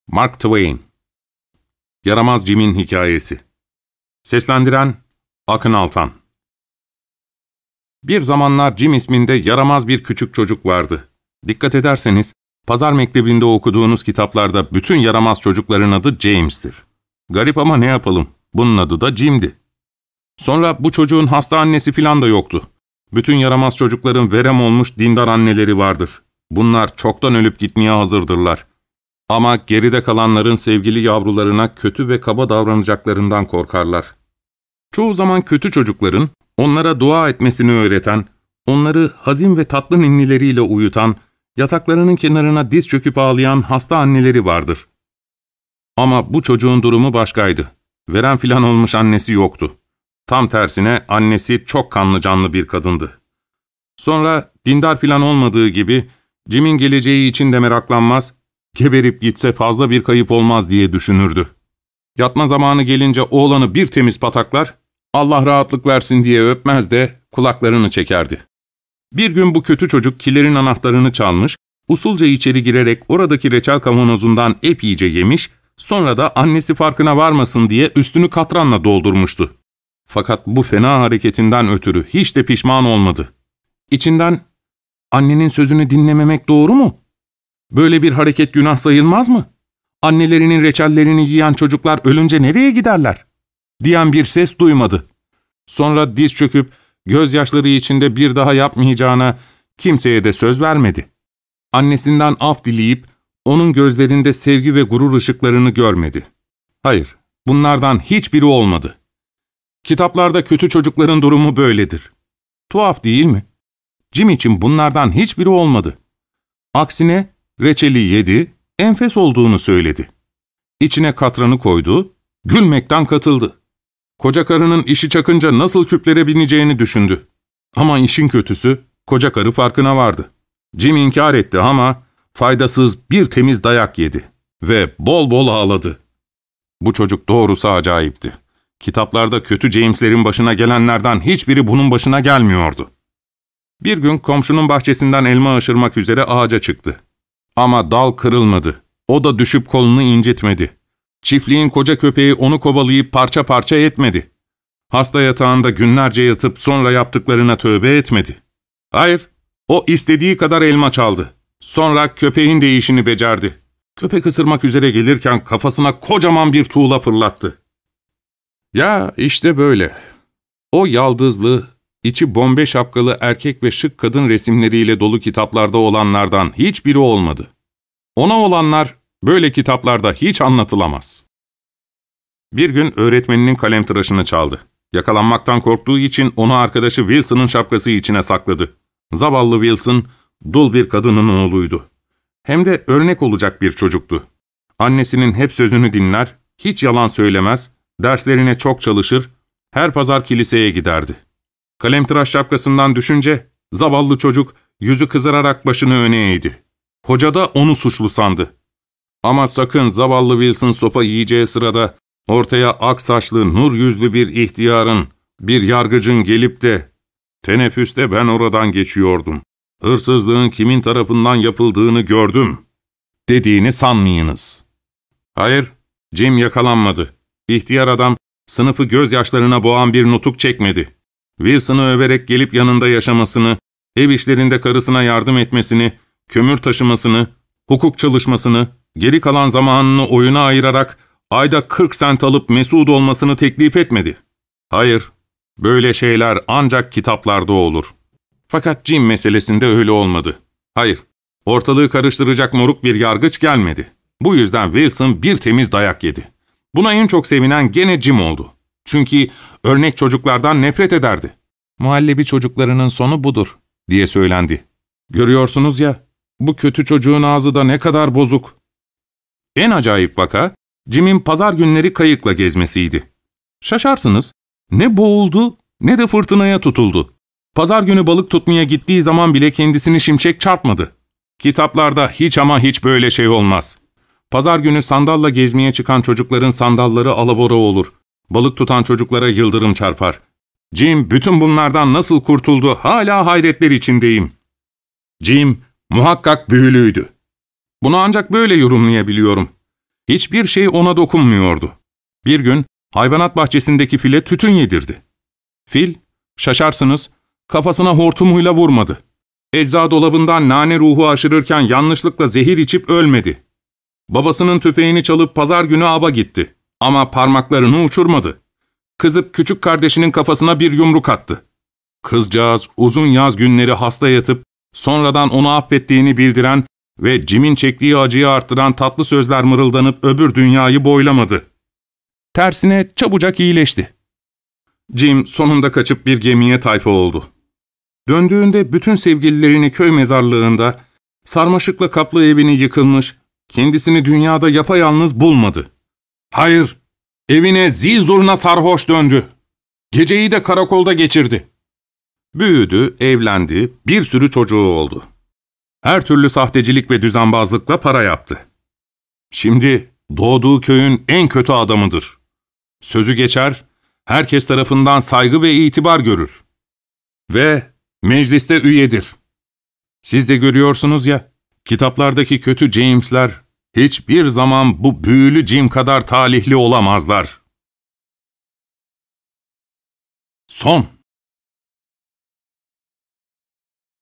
Mark Twain. Yaramaz Jim'in Hikayesi. Seslendiren Akın Altan. Bir zamanlar Jim isminde yaramaz bir küçük çocuk vardı. Dikkat ederseniz, pazar mektebinde okuduğunuz kitaplarda bütün yaramaz çocukların adı James'tir. Garip ama ne yapalım, bunun adı da Jim'di. Sonra bu çocuğun hasta annesi filan da yoktu. Bütün yaramaz çocukların verem olmuş dindar anneleri vardır. Bunlar çoktan ölüp gitmeye hazırdırlar. Ama geride kalanların sevgili yavrularına kötü ve kaba davranacaklarından korkarlar. Çoğu zaman kötü çocukların onlara dua etmesini öğreten, onları hazin ve tatlı ninnileriyle uyutan, yataklarının kenarına diz çöküp ağlayan hasta anneleri vardır. Ama bu çocuğun durumu başkaydı. Veren filan olmuş annesi yoktu. Tam tersine annesi çok kanlı canlı bir kadındı. Sonra dindar filan olmadığı gibi Jim'in geleceği için de meraklanmaz, geberip gitse fazla bir kayıp olmaz diye düşünürdü. Yatma zamanı gelince oğlanı bir temiz pataklar, Allah rahatlık versin diye öpmez de kulaklarını çekerdi. Bir gün bu kötü çocuk kilerin anahtarını çalmış, usulca içeri girerek oradaki reçel kavanozundan epeyce yemiş, sonra da annesi farkına varmasın diye üstünü katranla doldurmuştu. Fakat bu fena hareketinden ötürü hiç de pişman olmadı. İçinden, "Annenin sözünü dinlememek doğru mu? Böyle bir hareket günah sayılmaz mı? Annelerinin reçellerini yiyen çocuklar ölünce nereye giderler?" diyen bir ses duymadı. Sonra diz çöküp gözyaşları içinde bir daha yapmayacağına kimseye de söz vermedi. Annesinden af dileyip onun gözlerinde sevgi ve gurur ışıklarını görmedi. Hayır, bunlardan hiçbiri olmadı. Kitaplarda kötü çocukların durumu böyledir. Tuhaf değil mi? Jim için bunlardan hiçbiri olmadı. Aksine reçeli yedi, enfes olduğunu söyledi. İçine katranı koydu, gülmekten katıldı. Koca karının işi çakınca nasıl küplere bineceğini düşündü. Ama işin kötüsü, koca karı farkına vardı. Jim inkar etti ama faydasız bir temiz dayak yedi ve bol bol ağladı. Bu çocuk doğrusu acayipti. Kitaplarda kötü James'lerin başına gelenlerden hiçbiri bunun başına gelmiyordu. Bir gün komşunun bahçesinden elma aşırmak üzere ağaca çıktı. Ama dal kırılmadı. O da düşüp kolunu incitmedi. Çiftliğin koca köpeği onu kovalayıp parça parça etmedi. Hasta yatağında günlerce yatıp sonra yaptıklarına tövbe etmedi. Hayır, o istediği kadar elma çaldı. Sonra köpeğin de işini becerdi. Köpek ısırmak üzere gelirken kafasına kocaman bir tuğla fırlattı. Ya işte böyle. O yaldızlı, içi bombe şapkalı erkek ve şık kadın resimleriyle dolu kitaplarda olanlardan hiçbiri olmadı. Ona olanlar böyle kitaplarda hiç anlatılamaz. Bir gün öğretmeninin kalemtıraşını çaldı. Yakalanmaktan korktuğu için onu arkadaşı Wilson'ın şapkası içine sakladı. Zavallı Wilson, dul bir kadının oğluydu. Hem de örnek olacak bir çocuktu. Annesinin hep sözünü dinler, hiç yalan söylemez, derslerine çok çalışır, her pazar kiliseye giderdi. Kalemtıraş şapkasından düşünce zavallı çocuk yüzü kızararak başını öne eğdi. Hoca da onu suçlu sandı. Ama sakın zavallı Wilson sopa yiyeceği sırada ortaya ak saçlı, nur yüzlü bir ihtiyarın, bir yargıcın gelip de "Teneffüste ben oradan geçiyordum. Hırsızlığın kimin tarafından yapıldığını gördüm" dediğini sanmayınız. Hayır, Jim yakalanmadı. İhtiyar adam sınıfı gözyaşlarına boğan bir nutuk çekmedi. Wilson'ı överek gelip yanında yaşamasını, ev işlerinde karısına yardım etmesini, kömür taşımasını, hukuk çalışmasını, geri kalan zamanını oyuna ayırarak ayda 40 sent alıp mesut olmasını teklif etmedi. Hayır, böyle şeyler ancak kitaplarda olur. Fakat Jim meselesinde öyle olmadı. Hayır, ortalığı karıştıracak moruk bir yargıç gelmedi. Bu yüzden Wilson bir temiz dayak yedi. Buna en çok sevinen gene Jim oldu. Çünkü örnek çocuklardan nefret ederdi. "Muhallebi çocuklarının sonu budur" diye söylendi. Görüyorsunuz ya, bu kötü çocuğun ağzı da ne kadar bozuk. En acayip vaka, Jim'in pazar günleri kayıkla gezmesiydi. Şaşarsınız, ne boğuldu ne de fırtınaya tutuldu. Pazar günü balık tutmaya gittiği zaman bile kendisini şimşek çarpmadı. Kitaplarda hiç ama hiç böyle şey olmaz. Pazar günü sandalla gezmeye çıkan çocukların sandalları alabora olur. Balık tutan çocuklara yıldırım çarpar. Jim bütün bunlardan nasıl kurtuldu hala hayretler içindeyim. Jim muhakkak büyülüydü. Bunu ancak böyle yorumlayabiliyorum. Hiçbir şey ona dokunmuyordu. Bir gün hayvanat bahçesindeki file tütün yedirdi. Fil, şaşarsınız, kafasına hortumuyla vurmadı. Ecza dolabından nane ruhu aşırırken yanlışlıkla zehir içip ölmedi. Babasının tüfeğini çalıp pazar günü ava gitti. Ama parmaklarını uçurmadı. Kızıp küçük kardeşinin kafasına bir yumruk attı. Kızcağız uzun yaz günleri hasta yatıp sonradan onu affettiğini bildiren ve Jim'in çektiği acıyı arttıran tatlı sözler mırıldanıp öbür dünyayı boylamadı. Tersine çabucak iyileşti. Jim sonunda kaçıp bir gemiye tayfa oldu. Döndüğünde bütün sevgililerini köy mezarlığında, sarmaşıkla kaplı evini yıkılmış, kendisini dünyada yapayalnız bulmadı. Hayır, evine zil zurna sarhoş döndü. Geceyi de karakolda geçirdi. Büyüdü, evlendi, bir sürü çocuğu oldu. Her türlü sahtecilik ve düzenbazlıkla para yaptı. Şimdi doğduğu köyün en kötü adamıdır. Sözü geçer, herkes tarafından saygı ve itibar görür. Ve mecliste üyedir. Siz de görüyorsunuz ya, kitaplardaki kötü James'ler hiçbir zaman bu büyülü Jim kadar talihli olamazlar. Son.